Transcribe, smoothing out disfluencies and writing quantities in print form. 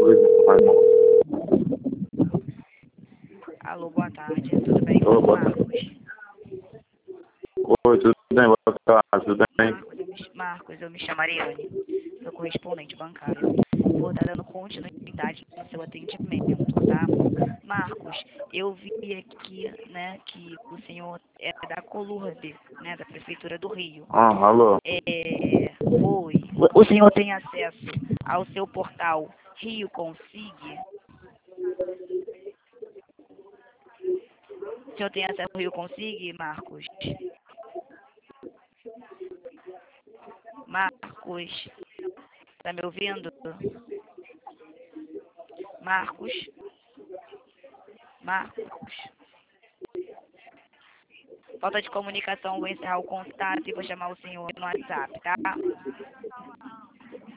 Pois não, vai não. Alô, boa tarde. Tudo bem, Ô, boa Marcos? Oi, tudo bem? Boa tarde, tudo bem? Marcos, eu me chamo Ariane. Sou correspondente bancário. Vou estar dando continuidade no seu atendimento, tá? Marcos, eu vi aqui, né, que o senhor é da Colurbe, né, da Prefeitura do Rio. Alô? Oi. O senhor tem acesso ao seu portal Rio Consigue? O senhor tem acesso ao Rio Consigue, Marcos? Marcos, tá me ouvindo? Marcos? Marcos? Falta de comunicação, vou encerrar o contato e vou chamar o senhor no WhatsApp, tá?